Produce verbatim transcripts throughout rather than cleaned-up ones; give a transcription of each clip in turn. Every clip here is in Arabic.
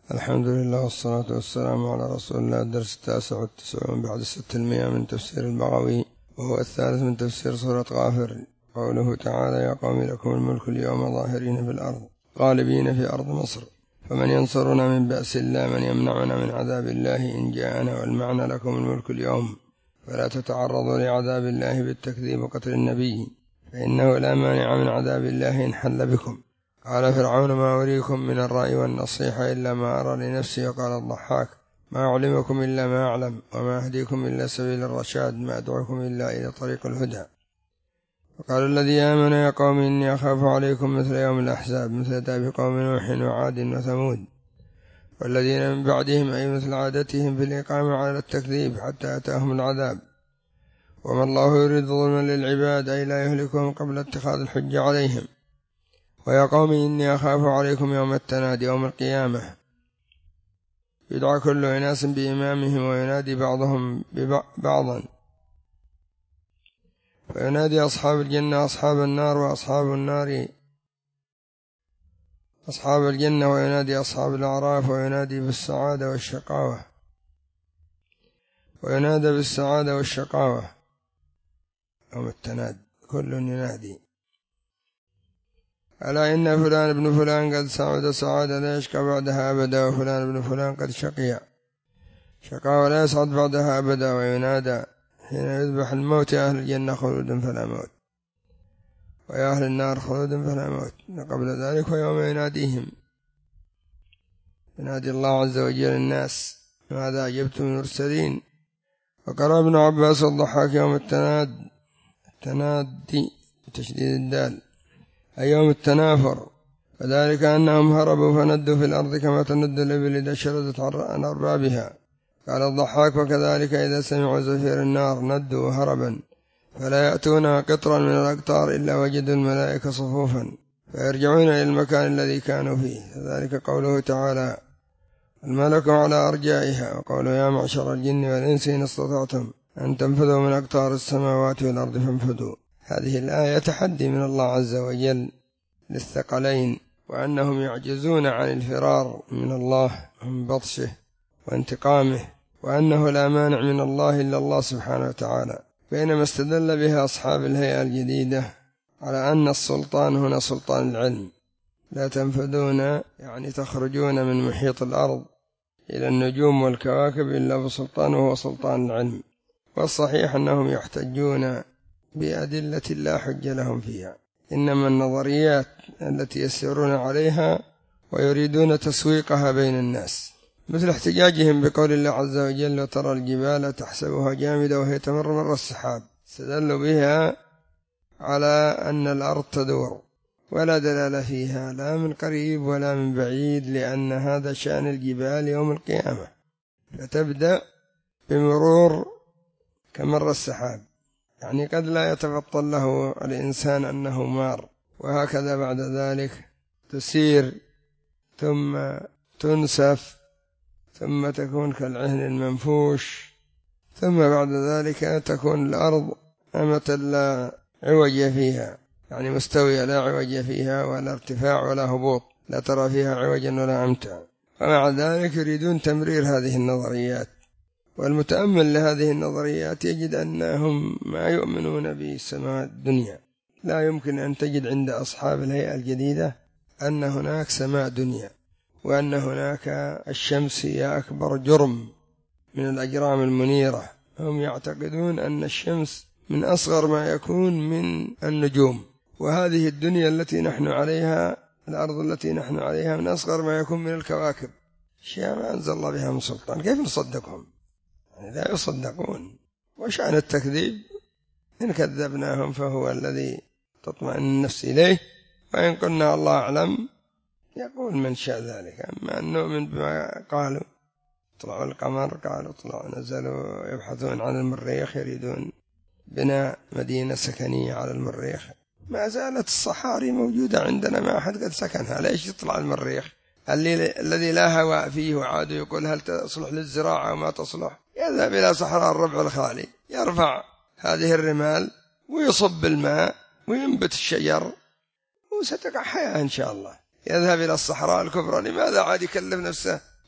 الحمد لله والصلاة والسلام على رسول الله. الدرس التاسع والتسعون بعد ستمائة من تفسير البغوي، وهو الثالث من تفسير سورة غافر. قوله تعالى: يا قوم لكم الملك اليوم ظاهرين في الأرض غالبين في أرض مصر، فمن ينصرنا من بأس الله؟ من يمنعنا من عذاب الله إن جاءنا؟ والمعنى لكم الملك اليوم، فلا تتعرضوا لعذاب الله بالتكذيب وقتل النبي، فإنه لا مانع من عذاب الله إن حل بكم. قال فرعون: ما أريكم من الرأي والنصيحة إلا ما أرى لنفسي. وقال الضحاك: ما أعلمكم إلا ما أعلم، وما أهديكم إلا سبيل الرشاد، ما أدعوكم إلا إلى طريق الهدى. وقال الذي آمن: يا قوم إني أخاف عليكم مثل يوم الأحزاب، مثل داب قوم نوح وعاد وثمود والذين من بعدهم، أي مثل عادتهم في الإقامة على التكذيب حتى أتاهم العذاب. وما الله يريد ظلما للعباد، أي لا يهلكهم قبل اتخاذ الحجة عليهم. ويا قوم إني أخاف عليكم يوم التناد، يوم القيامة يدعى كل أناس بإمامهم، وينادي بعضهم بعضا، فينادي أصحاب الجنة أصحاب النار، وأصحاب النار أصحاب الجنة، وينادي أصحاب الأعراف، وينادي بالسعادة والشقاوة وينادى بالسعادة والشقاوة يوم التناد، كل ينادي: ألا إن فلان ابن فلان قد سعد سعادة لا يشقى بعدها أبدا، وفلان ابن فلان قد شقي شقى ولا يسعد بعدها أبدا. وينادى حين يذبح الموت: يا أهل الجنة خلود فلا موت، ويا أهل النار خلود فلا موت. قبل ذلك ويوم يناديهم ينادي الله عز وجل الناس: ماذا أجبتم المرسلين؟ وقرأ ابن عباس والضحاك: يوم التناد، التنادي بتشديد الدال، أي يوم التنافر، وذلك أنهم هربوا فندوا في الأرض كما تند الإبل إذا شردت عن أربابها. قال الضحاك: وكذلك إذا سمعوا زفير النار ندوا هربا، فلا يأتون قطرا من الأقطار إلا وجدوا الملائكة صفوفا، فيرجعون إلى المكان الذي كانوا فيه. ذلك قوله تعالى: الملك على أرجائها. وقوله: يا معشر الجن والإنس إن استطعتم أن تنفذوا من أقطار السماوات والأرض فانفذوا. هذه الآية تحدي من الله عز وجل للثقلين، وأنهم يعجزون عن الفرار من الله من بطشه وانتقامه، وأنه لا مانع من الله إلا الله سبحانه وتعالى. بينما استدل بها أصحاب الهيئة الجديدة على أن السلطان هنا سلطان العلم، لا تنفذون يعني تخرجون من محيط الأرض إلى النجوم والكواكب إلا بسلطان، وهو سلطان العلم. والصحيح أنهم يحتجون بأدلة لا حجة لهم فيها، إنما النظريات التي يسيرون عليها ويريدون تسويقها بين الناس، مثل احتجاجهم بقول الله عز وجل: وترى الجبال تحسبها جامدة وهي تمر مر السحاب. استدلوا بها على أن الأرض تدور، ولا دلالة فيها لا من قريب ولا من بعيد، لأن هذا شأن الجبال يوم القيامة، فتبدأ بمرور كمر السحاب، يعني قد لا يتبطل له الإنسان أنه مار، وهكذا بعد ذلك تسير ثم تنسف ثم تكون كالعهن المنفوش، ثم بعد ذلك تكون الأرض أمة لا عوج فيها، يعني مستوية لا عوج فيها ولا ارتفاع ولا هبوط، لا ترى فيها عوجا ولا أمتا. ومع ذلك يريدون تمرير هذه النظريات، والمتأمل لهذه النظريات يجد أنهم ما يؤمنون بسماء الدنيا. لا يمكن أن تجد عند أصحاب الهيئة الجديدة أن هناك سماء دنيا، وأن هناك الشمس هي أكبر جرم من الأجرام المنيرة. هم يعتقدون أن الشمس من أصغر ما يكون من النجوم، وهذه الدنيا التي نحن عليها، الأرض التي نحن عليها، من أصغر ما يكون من الكواكب. أشياء ما أنزل الله بها من سلطان، كيف نصدقهم؟ يعني لا يصدقون. وشأن التكذيب إن كذبناهم فهو الذي تطمئن النفس إليه، وإن قلنا الله أعلم يقول من شاء ذلك. أما أن نؤمن بما قالوا طلعوا القمر، قالوا طلعوا نزلوا يبحثون عن المريخ، يريدون بناء مدينة سكنية على المريخ. ما زالت الصحاري موجودة عندنا، ما أحد قد سكنها، ليش يطلع المريخ الذي لا هواء فيه؟ وعاد يقول هل تصلح للزراعة وما تصلح؟ يذهب إلى صحراء الربع الخالي، يرفع هذه الرمال ويصب الماء وينبت الشجر وستقع حياة إن شاء الله. يذهب إلى الصحراء الكبرى، لماذا عاد يكلف نفسه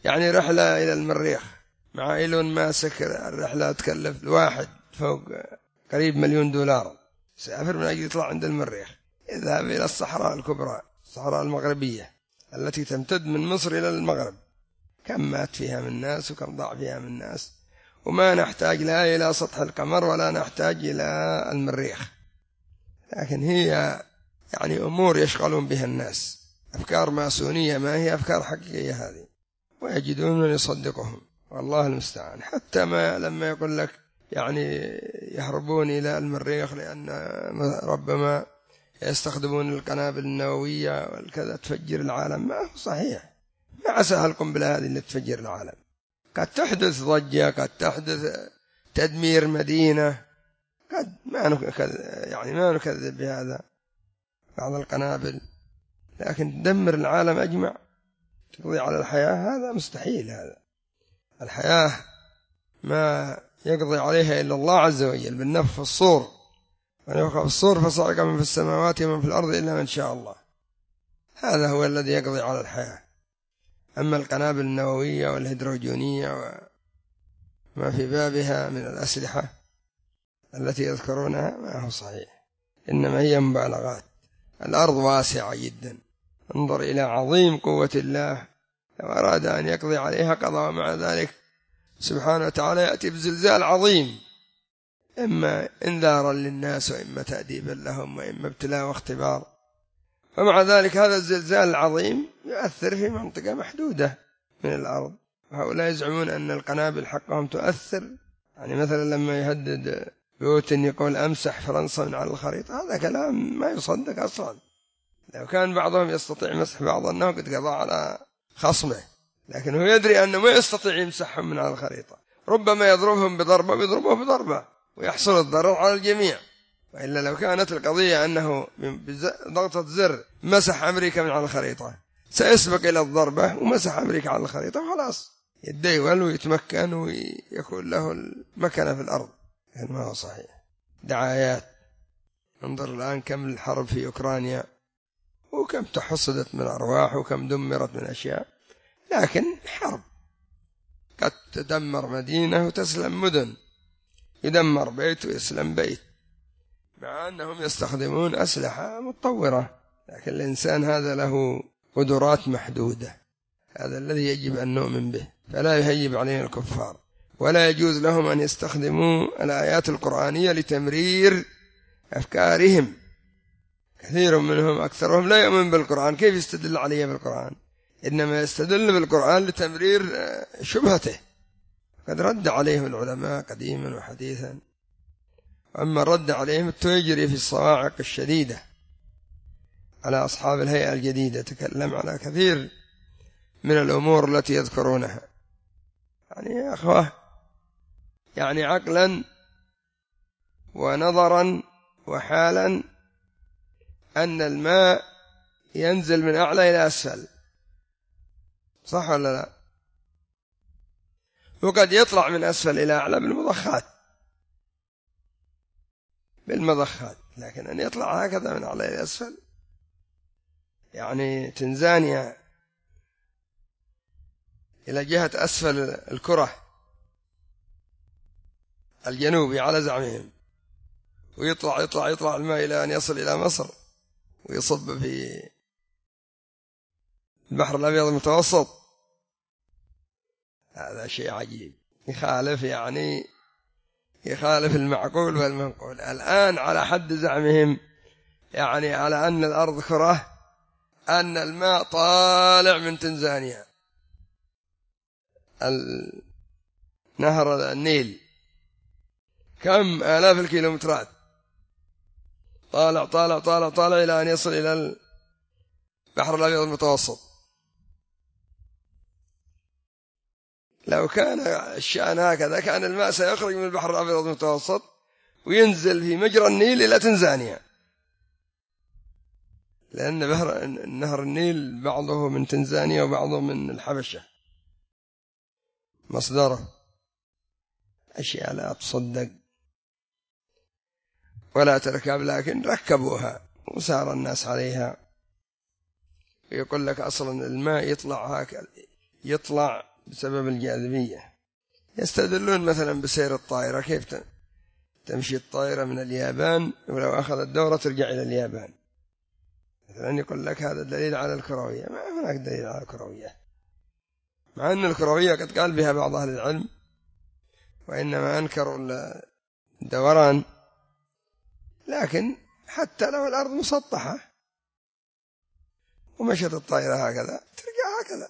يعني رحلة إلى المريخ مع إيلون ماسك، الرحلة تكلف الواحد فوق قريب مليون دولار، سافر من أجل يطلع عند المريخ، يذهب إلى الصحراء الكبرى، الصحراء المغربية التي تمتد من مصر إلى المغرب، كم مات فيها من ناس وكم ضاع فيها من ناس، وما نحتاج لا إلى سطح القمر ولا نحتاج إلى المريخ. لكن هي يعني أمور يشغلون بها الناس، أفكار ماسونية ما هي أفكار حقيقية هذه، ويجدون من يصدقهم، والله المستعان. حتى ما لما يقول لك يعني يهربون إلى المريخ لأن ربما يستخدمون القنابل النووية والكذا تفجر العالم، ما هو صحيح. ما عسى هالقنبلة هذه اللي تفجر العالم، قد تحدث ضجة، قد تحدث تدمير مدينة، قد ما نكذب يعني ما نكذب بهذا، بعض القنابل لكن تدمر العالم أجمع، تقضي على الحياة، هذا مستحيل. هذا الحياة ما يقضي عليها إلا الله عز وجل بالنفخ في الصور، ونفخ في الصور فصعق من في السماوات ومن في الأرض إلا من شاء الله، هذا هو الذي يقضي على الحياة. أما القنابل النووية والهيدروجينية وما في بابها من الأسلحة التي يذكرونها ما هو صحيح، إنما هي مبالغات. الأرض واسعة جدا، انظر إلى عظيم قوة الله، لو أراد أن يقضي عليها قضى، ومع ذلك سبحانه وتعالى يأتي بزلزال عظيم، إما إنذارا للناس وإما تأديبا لهم وإما ابتلاء واختبار، ومع ذلك هذا الزلزال العظيم يؤثر في منطقة محدودة من الأرض. وهؤلاء يزعمون أن القنابل حقهم تؤثر، يعني مثلا لما يهدد بوتين يقول أمسح فرنسا من على الخريطة، هذا كلام ما يصدق أصلا. لو كان بعضهم يستطيع مسح بعض أنه قد قضى على خصمه، لكن هو يدري أنه ما يستطيع يمسحهم من على الخريطة، ربما يضربهم بضربة ويضربه بضربة ويحصل الضرر على الجميع. وإلا لو كانت القضية أنه بضغطة زر مسح أمريكا من على الخريطة، سيسبق إلى الضربة ومسح أمريكا على الخريطة وخلاص يتداول ويتمكن ويكون له المكنة في الأرض. يعني ما هو صحيح، دعايات. انظر الآن كم الحرب في أوكرانيا، وكم تحصدت من أرواح وكم دمرت من أشياء، لكن حرب قد تدمر مدينة وتسلم مدن، يدمر بيت ويسلم بيت، مع أنهم يستخدمون أسلحة متطورة، لكن الإنسان هذا له قدرات محدودة، هذا الذي يجب أن نؤمن به. فلا يهيب علينا الكفار، ولا يجوز لهم أن يستخدموا الآيات القرآنية لتمرير أفكارهم. كثير منهم أكثرهم لا يؤمن بالقرآن، كيف يستدل عليه بالقرآن؟ إنما يستدل بالقرآن لتمرير شبهته. قد رد عليهم العلماء قديما وحديثا، أما رد عليهم التويجري في الصواعق الشديدة على أصحاب الهيئة الجديدة، تكلم على كثير من الأمور التي يذكرونها. يعني يا أخوة، يعني عقلا ونظرا وحالا أن الماء ينزل من أعلى إلى أسفل، صح ولا لا؟ وقد يطلع من أسفل إلى أعلى بالمضخات بالمضخات لكن أن يطلع هكذا من أعلى إلى أسفل، يعني تنزانيا إلى جهة أسفل الكرة الجنوبي على زعمهم، ويطلع يطلع يطلع الماء إلى أن يصل إلى مصر ويصب في البحر الأبيض المتوسط. هذا شيء عجيب، يخالف يعني يخالف المعقول والمنقول. الآن على حد زعمهم يعني على أن الأرض كرة، أن الماء طالع من تنزانيا، نهر النيل كم آلاف الكيلومترات، طالع طالع طالع طالع إلى أن يصل إلى البحر الأبيض المتوسط. لو كان الشأن هكذا كان الماء سيخرج من البحر الأبيض المتوسط وينزل في مجرى النيل إلى تنزانيا، لأن بحر نهر النيل بعضه من تنزانيا وبعضه من الحبشة مصدره. أشياء لا تصدق ولا تركب، لكن ركبوها وسار الناس عليها. يقول لك أصلا الماء يطلع هكذا، يطلع بسبب الجاذبية. يستدلون مثلا بسير الطائرة، كيف تمشي الطائرة من اليابان ولو أخذت دورة ترجع إلى اليابان، مثلا يقول لك هذا دليل على الكروية. ما هناك دليل على الكروية، مع أن الكروية قد قال بها بعض أهل العلم، وإنما أنكروا الدوران. لكن حتى لو الأرض مسطحة ومشت الطائرة هكذا ترجع هكذا.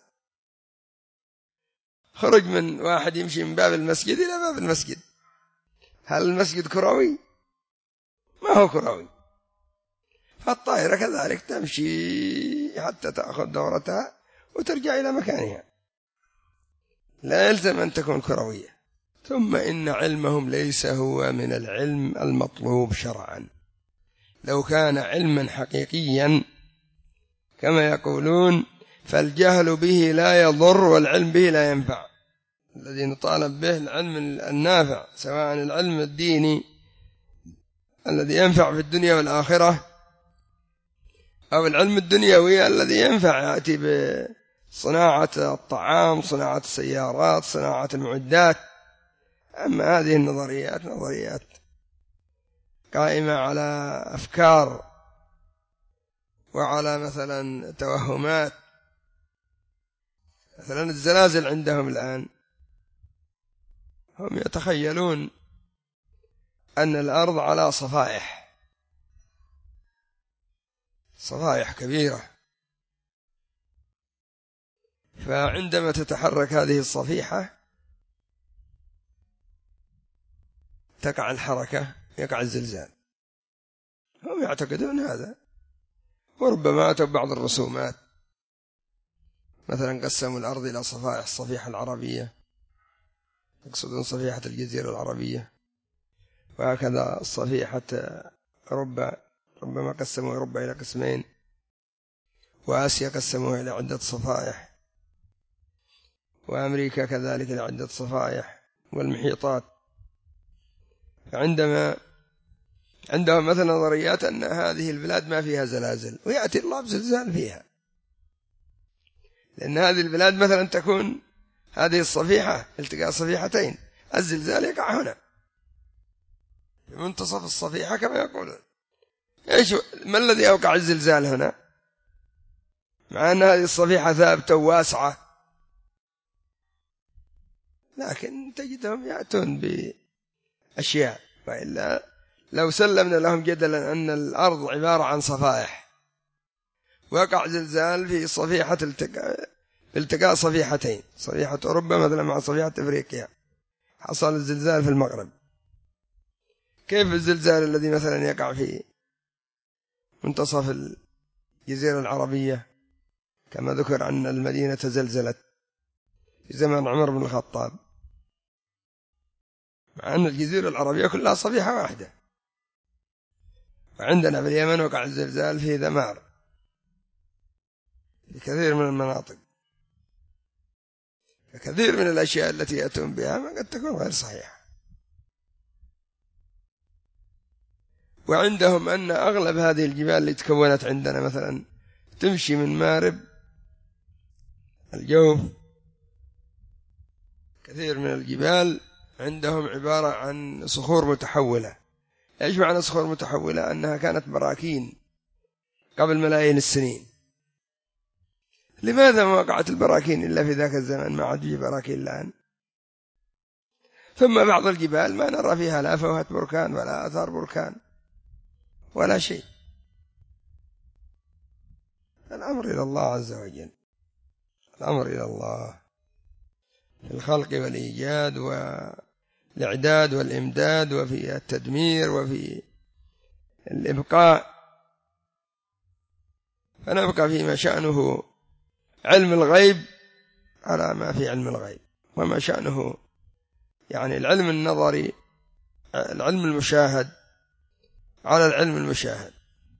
خرج من واحد يمشي من باب المسجد إلى باب المسجد، هل المسجد كروي؟ ما هو كروي. فالطائرة كذلك تمشي حتى تأخذ دورتها وترجع إلى مكانها، لا يلزم أن تكون كروية. ثم إن علمهم ليس هو من العلم المطلوب شرعا. لو كان علما حقيقيا كما يقولون فالجهل به لا يضر والعلم به لا ينفع. الذي نطالب به العلم النافع، سواء العلم الديني الذي ينفع في الدنيا والآخرة أو العلم الدنيوي الذي ينفع، يأتي بصناعة الطعام، صناعة السيارات، صناعة المعدات. أما هذه النظريات نظريات قائمة على أفكار وعلى مثلا توهمات. مثلا الزلازل عندهم الآن، هم يتخيلون أن الأرض على صفائح صفائح كبيرة، فعندما تتحرك هذه الصفيحة تقع الحركة، يقع الزلزال. هم يعتقدون هذا، وربما أتوا بعض الرسومات، مثلا قسموا الأرض إلى صفائح: الصفيحة العربية، يقصدون صفيحة الجزيرة العربية، وهكذا الصفيحة أوروبا، ربما قسموا أوروبا إلى قسمين، وآسيا قسموها إلى عدة صفائح، وأمريكا كذلك إلى عدة صفائح، والمحيطات. فعندما عندهم مثلا نظريات أن هذه البلاد ما فيها زلازل، ويأتي الله بزلزال فيها، لأن هذه البلاد مثلا تكون هذه الصفيحة التقاء صفيحتين، الزلزال يقع هنا في منتصف الصفيحة كما يقولون. إيش ما الذي أوقع الزلزال هنا؟ مع أن هذه الصفيحة ثابتة وواسعة، لكن تجدهم يأتون بأشياء. وإلا لو سلمنا لهم جدلا أن الأرض عبارة عن صفائح وقع زلزال في صفيحة التقاء التقاء صفيحتين، صفيحة أوروبا مثلا مع صفيحة أفريقيا، حصل الزلزال في المغرب، كيف الزلزال الذي مثلا يقع في منتصف الجزيرة العربية كما ذكر أن المدينة تزلزلت في زمن عمر بن الخطاب، مع أن الجزيرة العربية كلها صفيحة واحدة. وعندنا في اليمن وقع الزلزال في ذمار في كثير من المناطق. فكثير من الأشياء التي يأتون بها ما قد تكون غير صحيحة. وعندهم أن أغلب هذه الجبال اللي تكونت عندنا مثلا تمشي من مارب الجوف، كثير من الجبال عندهم عبارة عن صخور متحولة. إيش معنى صخور متحولة؟ أنها كانت براكين قبل ملايين السنين. لماذا ما وقعت البراكين إلا في ذاك الزمن؟ ما عاد فيه براكين الآن. ثم بعض الجبال ما نرى فيها لا فوهة بركان ولا آثار بركان ولا شيء. الأمر إلى الله عز وجل، الأمر إلى الله في الخلق والإيجاد والإعداد والإمداد، وفي التدمير وفي الإبقاء. فنبقى فيما شأنه علم الغيب على ما في علم الغيب، وما شأنه يعني العلم النظري، العلم المشاهد على العلم المشاهد.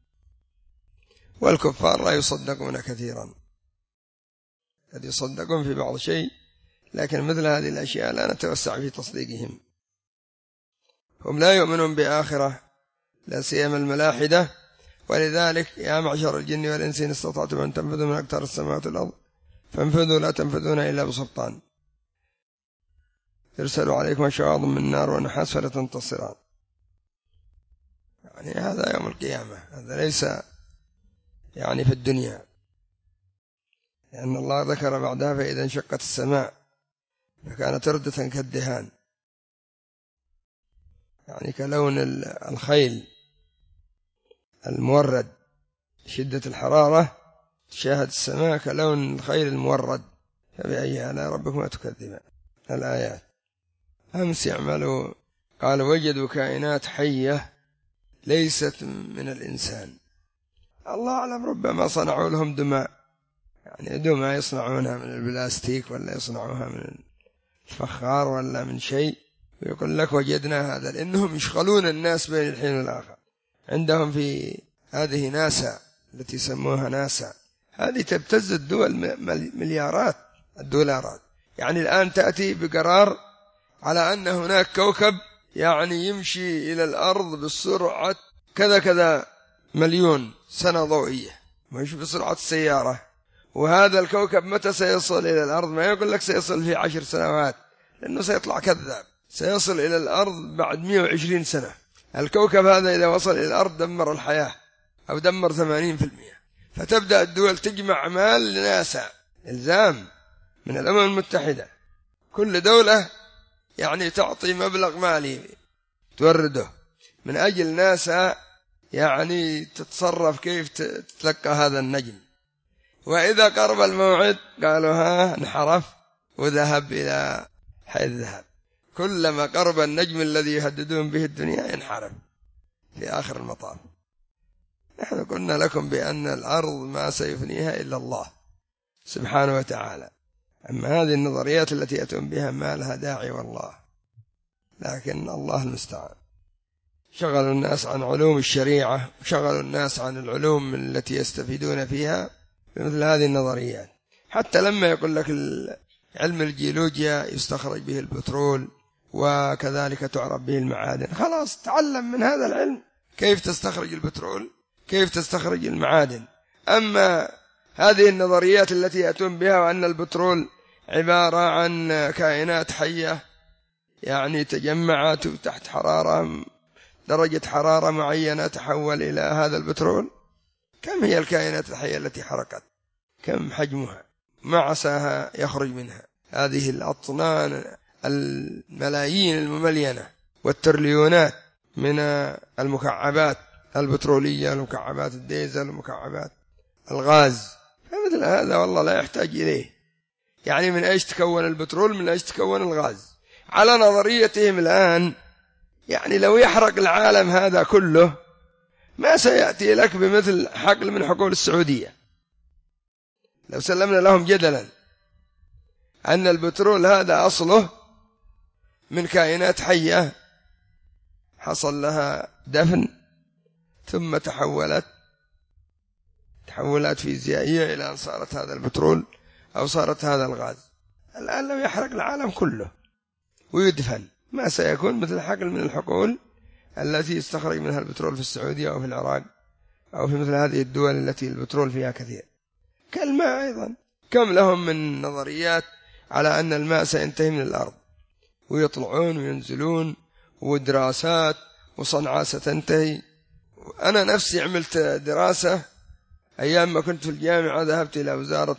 والكفار لا يصدقون كثيرا، قد يصدقون في بعض شيء، لكن مثل هذه الأشياء لا نتوسع في تصديقهم. هم لا يؤمنون بآخرة، لا سيما الملاحدة. ولذلك يا معشر الجن والإنس إن استطعتم أن تنفذوا من أقطار السماوات والأرض فانفذوا لا تنفذون إلا بسلطان. يرسل عليكم شواظ من نار ونحاس فلا تنتصران. يعني هذا يوم القيامة، هذا ليس يعني في الدنيا، لأن الله ذكر بعدها فإذا انشقت السماء فكانت ردة كالدهان، يعني كلون الخيل المورد شدة الحرارة، تشاهد السماء كلون الخيل المورد، فبأي آلاء ربكما تكذبان. الآيات. أمس يعملوا قال وجدوا كائنات حية ليست من الإنسان، الله أعلم، ربما صنعوا لهم دماء، يعني دماء يصنعونها من البلاستيك ولا يصنعوها من الفخار ولا من شيء، ويقول لك وجدنا هذا، لأنهم يشغلون الناس بين الحين والآخر. عندهم في هذه ناسا التي يسموها ناسا، هذه تبتز الدول مليارات الدولارات. يعني الآن تأتي بقرار على أن هناك كوكب يعني يمشي إلى الأرض بسرعة كذا كذا مليون سنة ضوئية، مش بسرعة السيارة، وهذا الكوكب متى سيصل إلى الأرض؟ ما يقول لك سيصل في عشر سنوات، لأنه سيطلع كذاب، سيصل إلى الأرض بعد مئة وعشرين سنة. الكوكب هذا إذا وصل إلى الأرض دمر الحياة أو دمر ثمانين بالمئة. فتبدأ الدول تجمع مال لناسا، إلزام من الأمم المتحدة، كل دولة يعني تعطي مبلغ مالي تورده من أجل ناسا يعني تتصرف كيف تتلقى هذا النجم. وإذا قرب الموعد قالوا ها انحرف وذهب إلى حيث ذهب، كلما قرب النجم الذي يهددون به الدنيا ينحرف في آخر المطاف. نحن قلنا لكم بأن الأرض ما سيفنيها إلا الله سبحانه وتعالى، أما هذه النظريات التي يأتون بها ما لها داعي والله، لكن الله المستعان. شغلوا الناس عن علوم الشريعة، وشغلوا الناس عن العلوم التي يستفيدون فيها بمثل هذه النظريات. حتى لما يقول لك علم الجيولوجيا يستخرج به البترول وكذلك تعرف به المعادن، خلاص تعلم من هذا العلم كيف تستخرج البترول، كيف تستخرج المعادن. أما هذه النظريات التي يأتون بها وأن البترول عبارة عن كائنات حية يعني تجمعت تحت حرارة درجة حرارة معينة تحول إلى هذا البترول، كم هي الكائنات الحية التي حركت؟ كم حجمها؟ ما عساها يخرج منها هذه الأطنان الملايين المملينة والتريليونات من المكعبات البترولية، المكعبات الديزل، المكعبات الغاز. فمثل هذا والله لا يحتاج إليه. يعني من أيش تكون البترول؟ من أيش تكون الغاز؟ على نظريتهم الآن يعني لو يحرق العالم هذا كله ما سيأتي لك بمثل حقل من حقول السعودية. لو سلمنا لهم جدلا أن البترول هذا أصله من كائنات حية حصل لها دفن ثم تحولت تحولات فيزيائية إلى أن صارت هذا البترول أو صارت هذا الغاز، الآن لو يحرق العالم كله ويدفن ما سيكون مثل حقل من الحقول التي يستخرج منها البترول في السعودية أو في العراق أو في مثل هذه الدول التي البترول فيها كثير. كالماء أيضا، كم لهم من نظريات على أن الماء سينتهي من الأرض، ويطلعون وينزلون ودراسات وصنعاء ستنتهي. أنا نفسي عملت دراسة أيام ما كنت في الجامعة، ذهبت إلى وزارة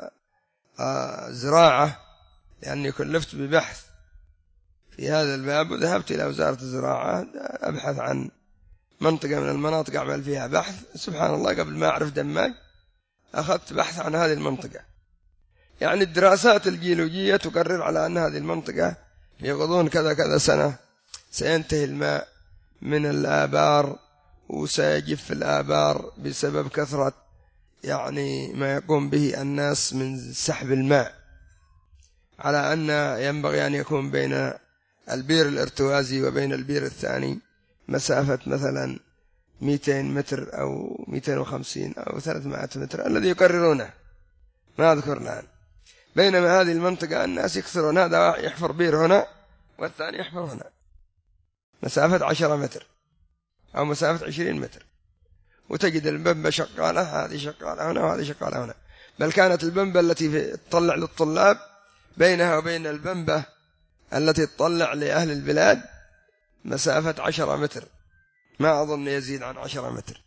الزراعة لأني كلفت ببحث في هذا الباب، وذهبت إلى وزارة الزراعة أبحث عن منطقة من المناطق أعمل فيها بحث. سبحان الله قبل ما أعرف دماج أخذت بحث عن هذه المنطقة. يعني الدراسات الجيولوجية تقرر على أن هذه المنطقة في غضون كذا كذا سنة سينتهي الماء من الآبار وسيجف الآبار بسبب كثرة يعني ما يقوم به الناس من سحب الماء، على أن ينبغي أن يكون بين البير الارتوازي وبين البير الثاني مسافة مثلا مئتين متر أو مئتين وخمسين أو ثلاثمائة متر الذي يقررونه، ما أذكر الآن. بينما هذه المنطقة الناس يكثرون، هذا يحفر بير هنا والثاني يحفر هنا، مسافة عشرة متر أو مسافة عشرين متر، وتجد البنبة شغالة، هذه شغالة هنا وهذه شغالة هنا. بل كانت البنبة التي تطلع للطلاب بينها وبين البنبة التي تطلع لأهل البلاد مسافة عشرة متر، ما أظن يزيد عن عشرة متر،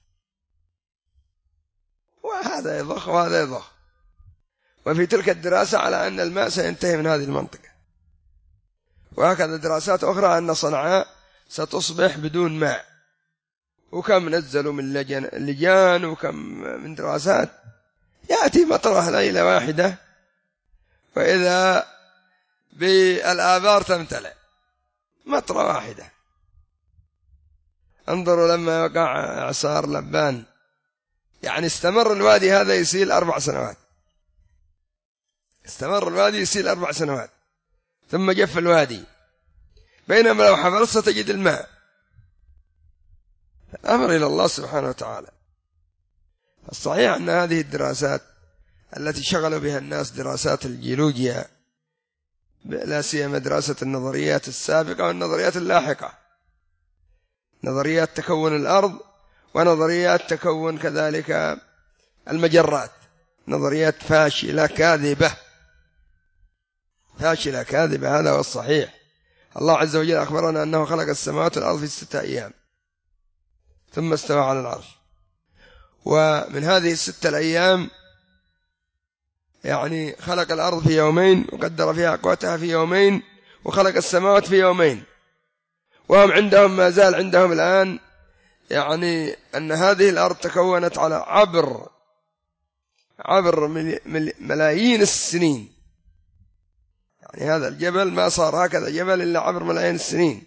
وهذا يضخ وهذا يضخ. وفي تلك الدراسة على أن الماء سينتهي من هذه المنطقة، وهكذا دراسات أخرى أن صنعاء ستصبح بدون ماء، وكم نزلوا من لجان, لجان وكم من دراسات. يأتي مطرة ليلة واحدة وإذا بالآبار تمتلئ، مطرة واحدة. انظروا لما وقع إعصار لبان، يعني استمر الوادي هذا يسيل أربع سنوات، استمر الوادي يسيل أربع سنوات ثم جف الوادي، بينما لو حفرت ستجد الماء. الأمر إلى الله سبحانه وتعالى. الصحيح أن هذه الدراسات التي شغل بها الناس دراسات الجيولوجيا، لا سيما دراسة النظريات السابقة والنظريات اللاحقة، نظريات تكون الأرض ونظريات تكون كذلك المجرات، نظريات فاشلة كاذبة، فاشلة كاذبة. هذا هو الصحيح. الله عز وجل أخبرنا أنه خلق السماوات والأرض في ستة أيام ثم استوى على العرش، ومن هذه الستة الأيام يعني خلق الأرض في يومين وقدر فيها أقواتها في يومين، وخلق السماوات في يومين. وهم عندهم ما زال عندهم الآن يعني أن هذه الأرض تكونت على عبر عبر ملايين السنين، يعني هذا الجبل ما صار هكذا جبل إلا عبر ملايين السنين،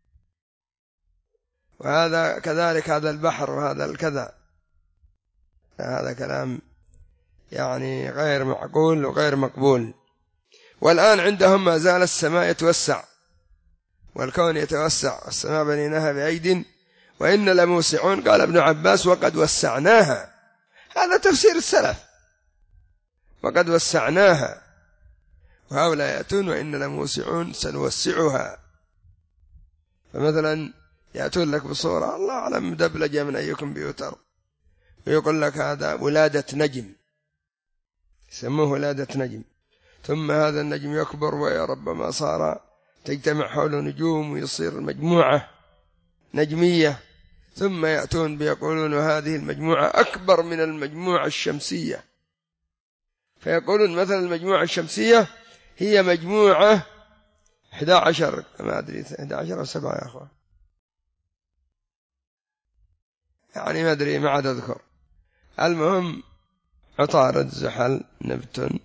وهذا كذلك هذا البحر وهذا الكذا. هذا كلام يعني غير معقول وغير مقبول. والآن عندهم ما زال السماء يتوسع والكون يتوسع، والسماء بنيناها بأيد وإن لموسعون. قال ابن عباس وقد وسعناها، هذا تفسير السلف، وقد وسعناها. وهؤلاء يأتون وإن لموسعون سنوسعها. فمثلا يأتون لك بصورة الله أعلم دبلجة من أيكم بيوتر، ويقول لك هذا ولادة نجم، يسموه ولادة نجم، ثم هذا النجم يكبر وربما صار تجتمع حوله نجوم ويصير مجموعة نجمية، ثم يأتون بيقولون هذه المجموعة أكبر من المجموعة الشمسية، فيقولون مثلا المجموعة الشمسية هي مجموعة إحدى عشر، ما أدري إحدى عشر أو سبعة يا أخوان، يعني ما أدري ما عاد أذكر. المهم عطارد، زحل، نبتون،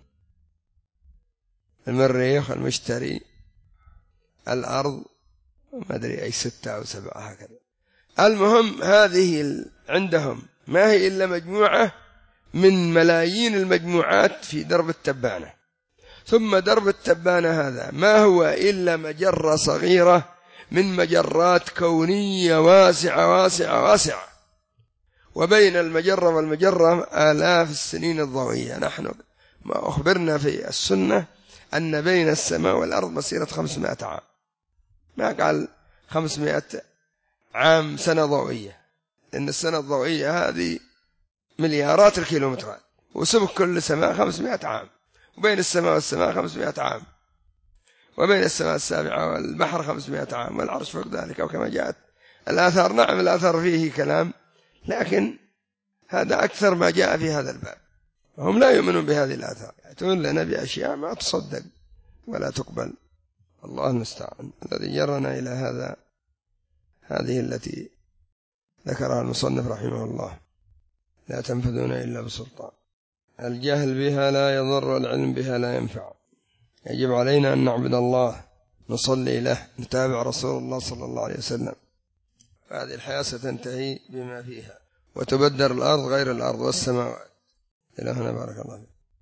المريخ، المشتري، الأرض، ما أدري أي ستة أو سبعة هكذا. المهم هذه عندهم ما هي إلا مجموعة من ملايين المجموعات في درب التبانة. ثم درب التبانة هذا ما هو إلا مجرة صغيرة من مجرات كونية واسعة واسعة واسعة، وبين المجرة والمجرة آلاف السنين الضوئية. نحن ما أخبرنا في السنة أن بين السماء والأرض مسيرة خمسمائة عام، ما قال خمسمائة عام سنة ضوئية، لأن السنة الضوئية هذه مليارات الكيلومترات، وسبق كل سماء خمسمائة عام، وبين السماء والسماء خمسمائة عام، وبين السماء السابعة والبحر خمسمائة عام، والعرش فوق ذلك، أو كما جاءت الآثار. نعم الآثار فيه كلام، لكن هذا أكثر ما جاء في هذا الباب، وهم لا يؤمنون بهذه الآثار، يأتون لنا بأشياء ما تصدق ولا تقبل. الله المستعان. الذي جرنا إلى هذا هذه التي ذكرها المصنف رحمه الله: لا تنفذون إلا بسلطان. الجهل بها لا يضر والعلم بها لا ينفع. يجب علينا أن نعبد الله، نصلي له، نتابع رسول الله صلى الله عليه وسلم. هذه الحياة ستنتهي بما فيها، وتبدر الأرض غير الأرض والسماوات. إلى هنا بارك الله فيك.